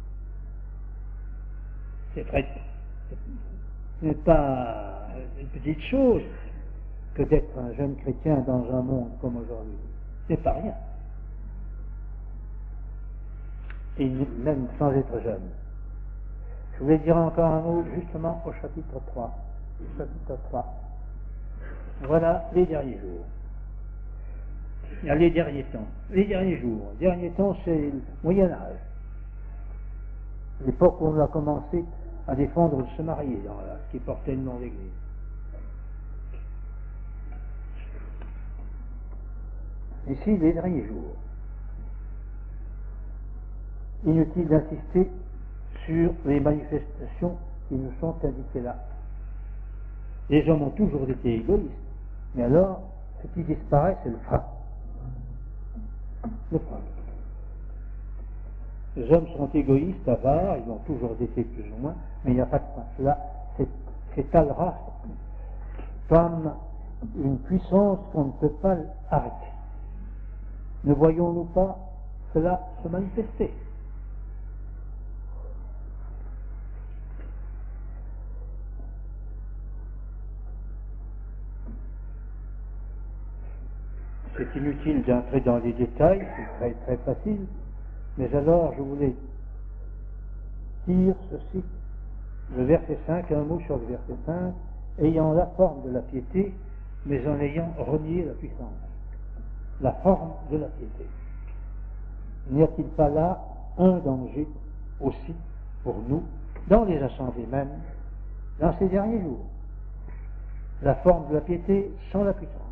Speaker 1: C'est très, ce n'est pas une petite chose que d'être un jeune chrétien dans un monde comme aujourd'hui. C'est pas rien. Et même sans être jeune. Je voulais dire encore un mot justement au chapitre trois. Chapitre trois. Voilà les derniers jours. Il y a les derniers temps. Les derniers jours. Les derniers temps, c'est le Moyen-Âge. L'époque où on a commencé à défendre de se marier, dans la, qui portait le nom de l'Église. Ici, les derniers jours. Inutile d'insister sur les manifestations qui nous sont indiquées là. Les hommes ont toujours été égoïstes, mais alors, ce qui disparaît, c'est le frein. Le frein. Les hommes sont égoïstes, avares, ils ont toujours été plus ou moins, mais il n'y a pas de frein. Cela s'étalera comme une puissance qu'on ne peut pas arrêter. Ne voyons-nous pas cela se manifester? C'est inutile d'entrer dans les détails, c'est très très facile, mais alors je voulais dire ceci, le verset cinq, un mot sur le verset cinq, ayant la forme de la piété, mais en ayant renié la puissance. la forme de la piété. N'y a-t-il pas là un danger aussi pour nous, dans les assemblées mêmes, dans ces derniers jours? La forme de la piété sans la puissance.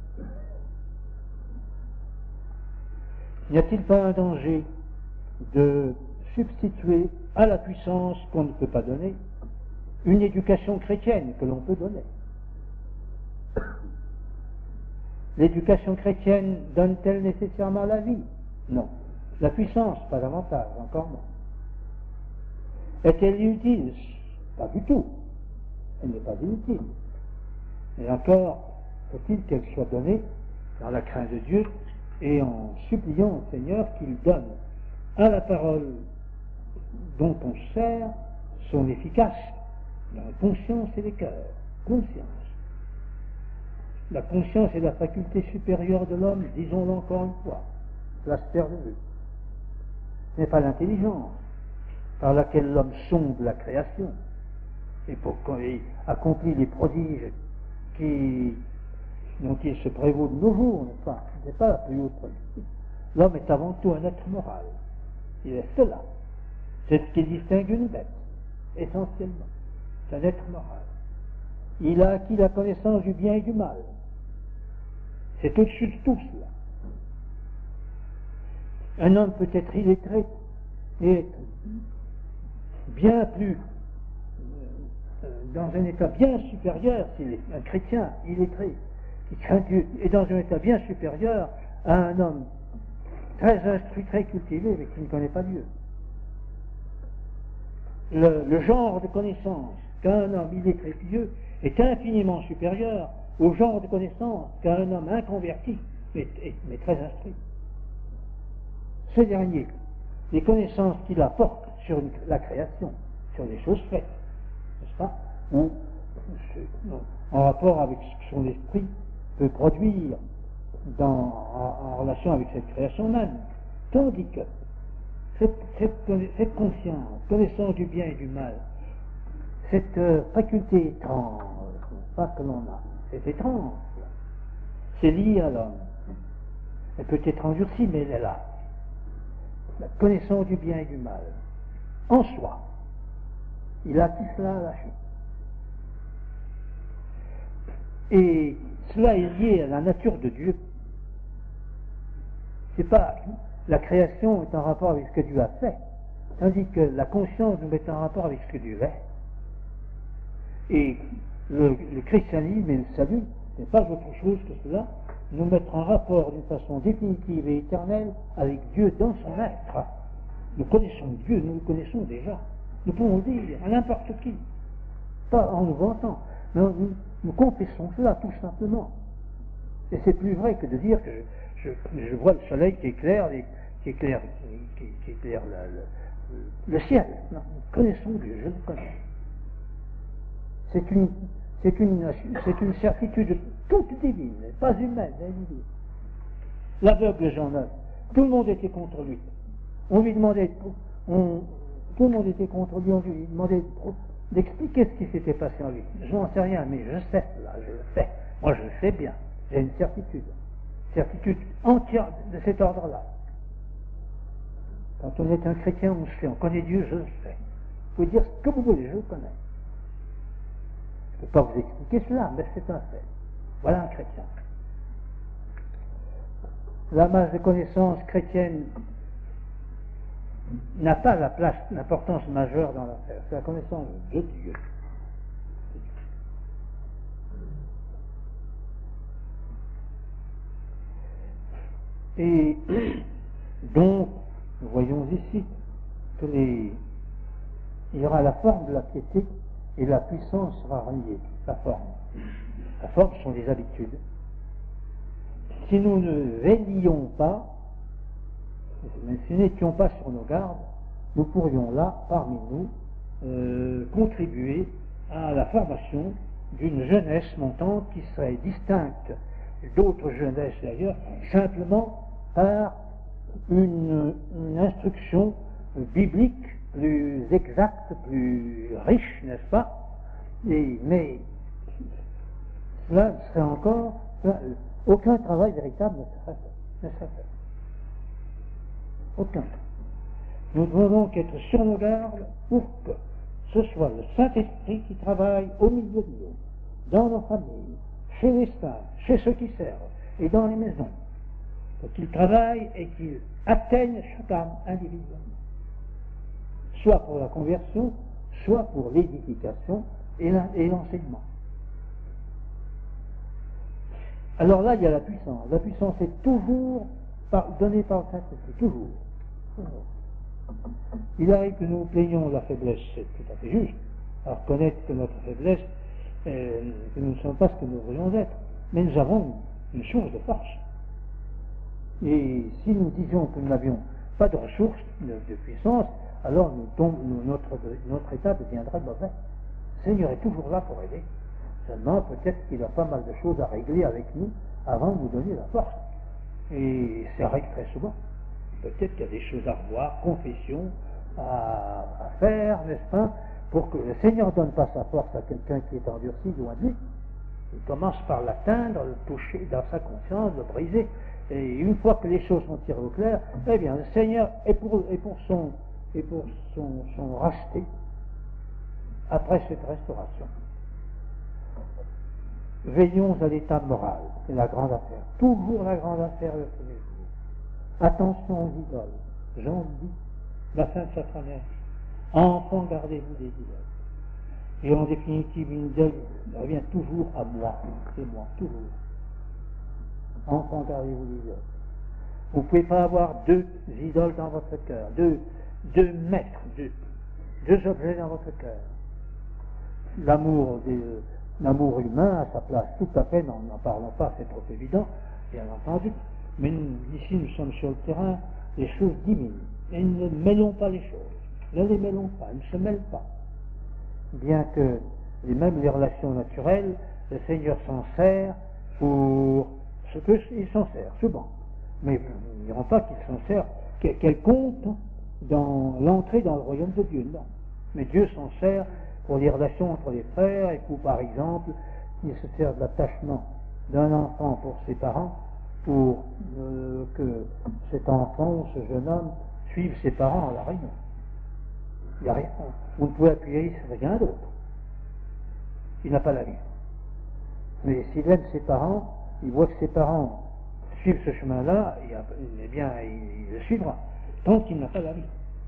Speaker 1: N'y a-t-il pas un danger de substituer à la puissance qu'on ne peut pas donner une éducation chrétienne que l'on peut donner? L'éducation chrétienne donne-t-elle nécessairement la vie? Non. La puissance, pas davantage, encore moins. Est-elle utile? Pas du tout. Elle n'est pas inutile. Et encore, faut-il qu'elle soit donnée dans la crainte de Dieu et en suppliant au Seigneur qu'il donne à la parole dont on se sert son efficace dans la conscience et les cœurs. Conscience. La conscience est la faculté supérieure de l'homme, disons-le encore une fois, la sphère de vue. Ce n'est pas l'intelligence par laquelle l'homme sonde la création et pour qu'il accomplit les prodiges qui, dont il se prévaut de nos jours, n'est-ce pas? Ce n'est pas la plus haute faculté. L'homme est avant tout un être moral. Il est cela. C'est ce qui distingue une bête, essentiellement. C'est un être moral. Il a acquis la connaissance du bien et du mal. C'est au-dessus de tout cela. Un homme peut être illettré et être bien plus, euh, dans un état bien supérieur, s'il est un chrétien illettré, qui craint Dieu, est dans un état bien supérieur à un homme très instruit, très cultivé, mais qui ne connaît pas Dieu. Le, le genre de connaissance qu'a un homme illettré pieux est infiniment supérieur au genre de connaissance qu'a un homme inconverti, mais, mais très instruit. Ce dernier, les connaissances qu'il apporte sur une, la création, sur les choses faites, n'est-ce pas, ou en rapport avec ce que son esprit peut produire dans, en, en relation avec cette création même, tandis que cette, cette, cette conscience, connaissance du bien et du mal, cette euh, faculté étrange, pas que l'on a, c'est étrange, c'est lié à l'homme. Elle peut être endurcie, mais elle est là. La connaissance du bien et du mal, en soi, il a acquis cela à la chute. Et cela est lié à la nature de Dieu. C'est pas la création est en rapport avec ce que Dieu a fait, tandis que la conscience nous met en rapport avec ce que Dieu est. Et le, le christianisme et le salut n'est pas autre chose que cela, nous mettre en rapport d'une façon définitive et éternelle avec Dieu dans son être. Nous connaissons Dieu, nous le connaissons déjà. Nous pouvons le dire à n'importe qui, pas en nous vantant, mais nous, nous confessons cela tout simplement. Et c'est plus vrai que de dire que je, je, je vois le soleil qui éclaire, les, qui éclaire, qui, qui éclaire le, le, le ciel. Non, nous connaissons Dieu, je le connais. C'est une, c'est une, c'est une certitude toute divine, pas humaine, divine. L'aveugle Jean neuf, tout le monde était contre lui. On lui demandait, on, tout le monde était contre lui, on lui demandait d'expliquer ce qui s'était passé en lui. Je n'en sais rien, mais je sais cela, je le sais. Moi je le sais bien, j'ai une certitude. Certitude entière de cet ordre-là. Quand on est un chrétien, on le sait, on connaît Dieu, je le sais. Vous pouvez dire ce que vous voulez, je le connais. Je ne peux pas vous expliquer cela, mais c'est un fait. Voilà un chrétien. La masse de connaissances chrétiennes n'a pas la place, l'importance majeure dans l'affaire. C'est la connaissance de Dieu. Et donc, nous voyons ici que les, il y aura la forme de la piété et la puissance sera reliée. La forme. La forme sont des habitudes. Si nous ne veillions pas, si nous n'étions pas sur nos gardes, nous pourrions là, parmi nous, euh, contribuer à la formation d'une jeunesse montante qui serait distincte d'autres jeunesses d'ailleurs, simplement par une, une instruction biblique plus exacte, plus riche, n'est-ce pas? Et, mais cela serait encore, aucun travail véritable ne serait fait. laisse faire. Aucun. Nous devons donc être sur nos gardes pour que ce soit le Saint-Esprit qui travaille au milieu de nous, dans nos familles, chez les saints, chez ceux qui servent, et dans les maisons. Pour qu'il travaille et qu'il atteigne chaque âme individuellement. Soit pour la conversion, soit pour l'édification et l'enseignement. Alors là, il y a la puissance. La puissance est toujours par, donnée par le Saint-Esprit, toujours. toujours. Il arrive que nous plaignons la faiblesse, c'est tout à fait juste, à reconnaître que notre faiblesse, euh, que nous ne sommes pas ce que nous devrions être, mais nous avons une source de force. Et si nous disions que nous n'avions pas de ressources, de, de puissance, alors nous tombe, nous, notre, notre état deviendrait mauvais. Le Seigneur est toujours là pour aider. Seulement, peut-être qu'il a pas mal de choses à régler avec nous avant de nous donner la force. Et ça arrive très souvent. Peut-être qu'il y a des choses à revoir, confession à, à faire, n'est-ce pas, pour que le Seigneur ne donne pas sa force à quelqu'un qui est endurci, loin de lui. Il commence par l'atteindre, le toucher dans sa conscience, le briser. Et une fois que les choses sont tirées au clair, eh bien, le Seigneur est pour, est pour son, est pour son, son racheter après cette restauration. Veillons à l'état moral, c'est la grande affaire. Toujours la grande affaire de tous les jours. Attention aux idoles. Jean dit, la fin de sa promesse. Enfants, gardez-vous des idoles. Et en définitive, une idole revient toujours à moi. C'est moi, toujours. Enfants, gardez-vous des idoles. Vous ne pouvez pas avoir deux idoles dans votre cœur, deux, deux maîtres, deux, deux objets dans votre cœur. L'amour des, l'amour humain a sa place tout à fait, n'en parlons pas, c'est trop évident, bien entendu. Mais nous, ici, nous sommes sur le terrain des choses divines. Et ne mêlons pas les choses. Ne les mêlons pas, elles ne se mêlent pas. Bien que, et même les relations naturelles, le Seigneur s'en sert pour ce qu'il s'en sert, souvent. Mais nous ne dirons pas qu'il s'en sert, qu'elle compte dans l'entrée dans le royaume de Dieu, non. Mais Dieu s'en sert pour les relations entre les frères, et pour, par exemple, il se sert de l'attachement d'un enfant pour ses parents, pour euh, que cet enfant, ce jeune homme, suive ses parents à la réunion. Il n'y a rien. Vous ne pouvez appuyer sur rien d'autre. Il n'a pas la vie. Mais s'il aime ses parents, il voit que ses parents suivent ce chemin-là, eh bien, il le suivra, tant qu'il n'a pas la vie.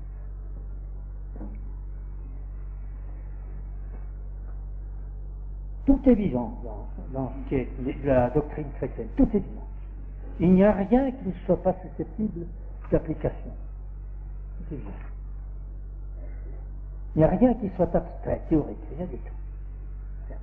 Speaker 1: Tout est vivant dans, dans ce qui est la doctrine chrétienne. Tout est vivant. Il n'y a rien qui ne soit pas susceptible d'application. Tout est vivant. Il n'y a rien qui soit abstrait, théorique, rien du tout. Rien.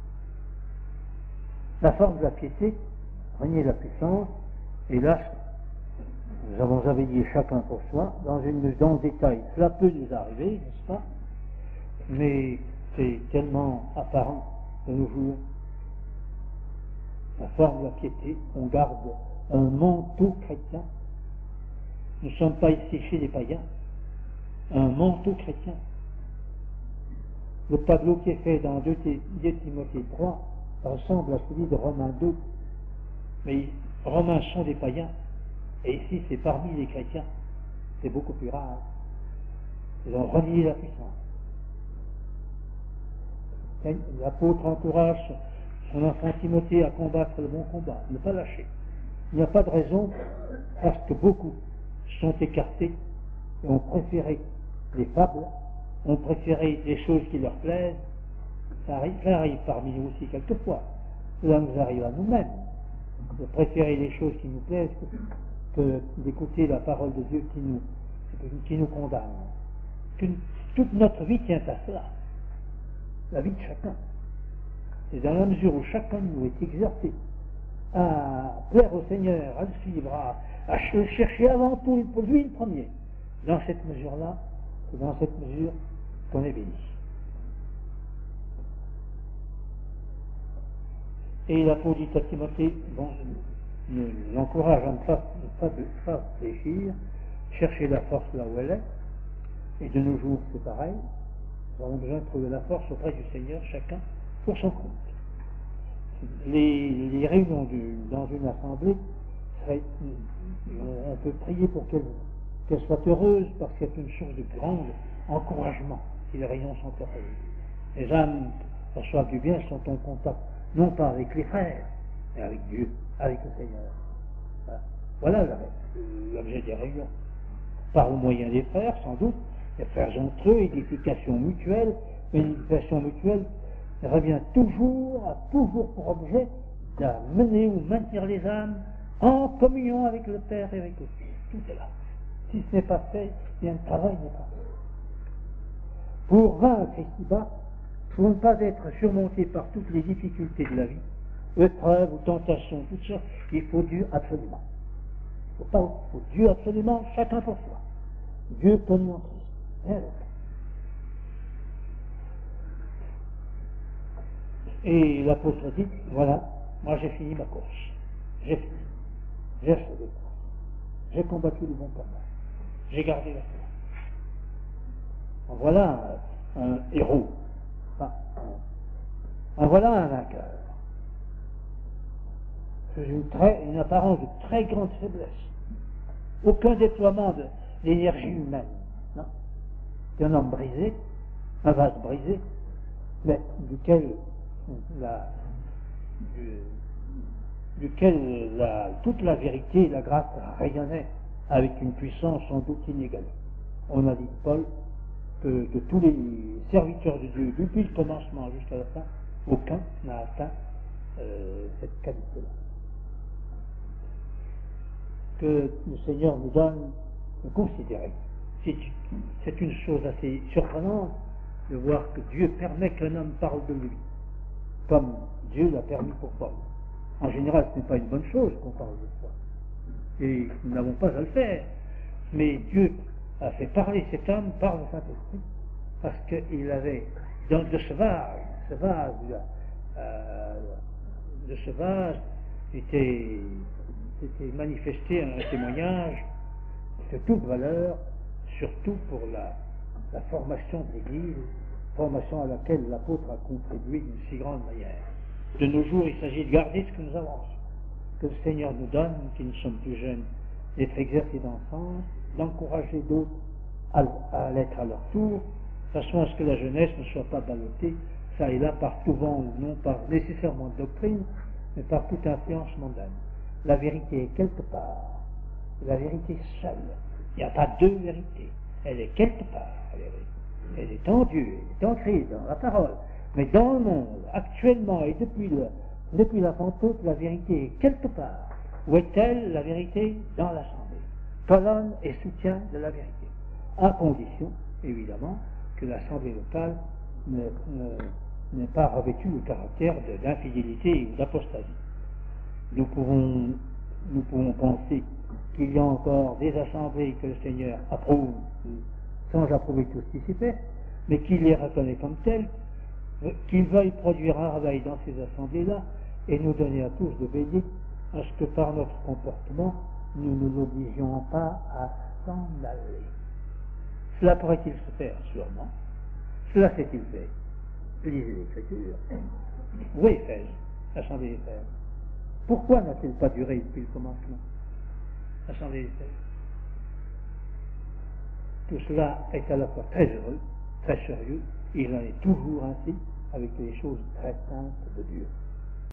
Speaker 1: La forme de la piété, renier la puissance, et là, nous avons à veiller chacun pour soi, dans, une, dans le détail. Cela peut nous arriver, n'est-ce pas? Mais c'est tellement apparent de nos jours. La forme de la piété, on garde un manteau chrétien. Nous ne sommes pas ici chez les païens. Un manteau chrétien. Le tableau qui est fait dans deux Timothée trois ressemble à celui de Romains deux. Mais Romains sont des païens. Et ici, c'est parmi les chrétiens. C'est beaucoup plus rare. Ils ont renié la puissance. L'apôtre encourage son enfant Timothée à combattre le bon combat, ne pas lâcher. Il n'y a pas de raison, parce que beaucoup sont écartés et ont préféré les fables, ont préféré des choses qui leur plaisent. Ça arrive, ça arrive parmi nous aussi quelquefois. Cela nous arrive à nous-mêmes, de préférer les choses qui nous plaisent que, que d'écouter la parole de Dieu qui nous, qui nous condamne. Toute, toute notre vie tient à cela. La vie de chacun. Et dans la mesure où chacun de nous est exercé à plaire au Seigneur, à le suivre, à, à le chercher avant tout pour lui le premier, dans cette mesure-là, c'est dans cette mesure qu'on est béni. Et l'apôtre dit à Timothée, bon, l'encourage à ne pas, ne pas, pas réfléchir, chercher la force là où elle est, et de nos jours c'est pareil. Nous avons besoin de trouver la force auprès du Seigneur, chacun pour son compte. Les, les réunions du, dans une assemblée, serait, on peut prier pour qu'elle qu'elle soit heureuse, parce que c'est une source de grand encouragement si les rayons sont heureux. Les âmes reçoivent du bien, sont en contact, non pas avec les frères, mais avec Dieu, avec le Seigneur. Voilà, voilà l'objet des rayons. Par le moyen des frères, sans doute, les frères entre eux, édification mutuelle, mais l'édification mutuelle revient toujours, a toujours pour objet d'amener ou maintenir les âmes en communion avec le Père et avec le Fils. Tout est là. Si ce n'est pas fait, bien le travail n'est pas fait. Pour vaincre ici-bas, pour ne pas être surmonté par toutes les difficultés de la vie, épreuves ou tentations, tout ça, il faut Dieu absolument. Il faut, pas, il faut Dieu absolument, chacun pour soi. Dieu connu en Christ. Rien d'autre. Et l'apôtre dit, voilà, moi j'ai fini ma course. J'ai fini. J'ai achevé la course. J'ai combattu le bon combat. J'ai gardé la foi. En voilà un, un héros. Enfin, en voilà un vainqueur. C'est une, très, une apparence de très grande faiblesse. Aucun déploiement de l'énergie humaine. Non. C'est un homme brisé, un vase brisé, mais duquel la, du, duquel la, toute la vérité et la grâce rayonnaient avec une puissance sans doute inégalée. On a dit de Paul que de tous les serviteurs de Dieu, depuis le commencement jusqu'à la fin, aucun n'a atteint euh, cette qualité-là. Que le Seigneur nous donne de considérer. C'est, c'est une chose assez surprenante de voir que Dieu permet qu'un homme parle de lui, comme Dieu l'a permis pour Paul. En général, ce n'est pas une bonne chose qu'on parle de soi. Et nous n'avons pas à le faire. Mais Dieu a fait parler cet homme par le Saint-Esprit, parce qu'il avait, dans de ce vase, ce vase, euh, de ce vase était, était manifesté un témoignage de toute valeur, surtout pour la, la formation de l'Église, formation à laquelle l'apôtre a contribué d'une si grande manière. De nos jours, il s'agit de garder ce que nous avons, que le Seigneur nous donne, qui nous sommes plus jeunes, d'être exercés d'enfance, d'encourager d'autres à, à l'être à leur tour, de façon à ce que la jeunesse ne soit pas ballottée, ça et là, par tout vent, non par nécessairement de doctrine, mais par toute influence mondaine. La vérité est quelque part, la vérité seule. Il n'y a pas deux vérités. Elle est quelque part, la vérité. Elle est en Dieu, elle est en Christ, dans la parole. Mais dans le monde, actuellement et depuis, le, depuis la Pentecôte, la vérité est quelque part. Où est-elle, la vérité? Dans l'Assemblée. Colonne et soutien de la vérité. À condition, évidemment, que l'Assemblée locale n'ait pas revêtu le caractère de, d'infidélité ou d'apostasie. Nous pouvons, nous pouvons penser qu'il y a encore des assemblées que le Seigneur approuve, sans approuver tout ce qui s'y fait, mais qu'il les reconnaît comme telles, qu'il veuille produire un réveil dans ces assemblées-là et nous donner à tous de veiller à ce que par notre comportement, nous ne nous obligions pas à s'en aller. Cela pourrait-il se faire, sûrement. Cela s'est-il fait. Lisez l'Écriture. Où est Éphèse, l'Assemblée d'Éphèse? Pourquoi n'a-t-elle pas duré depuis le commencement, l'Assemblée d'Éphèse? Tout cela est à la fois très heureux, très sérieux, et il en est toujours ainsi avec les choses très saintes de Dieu.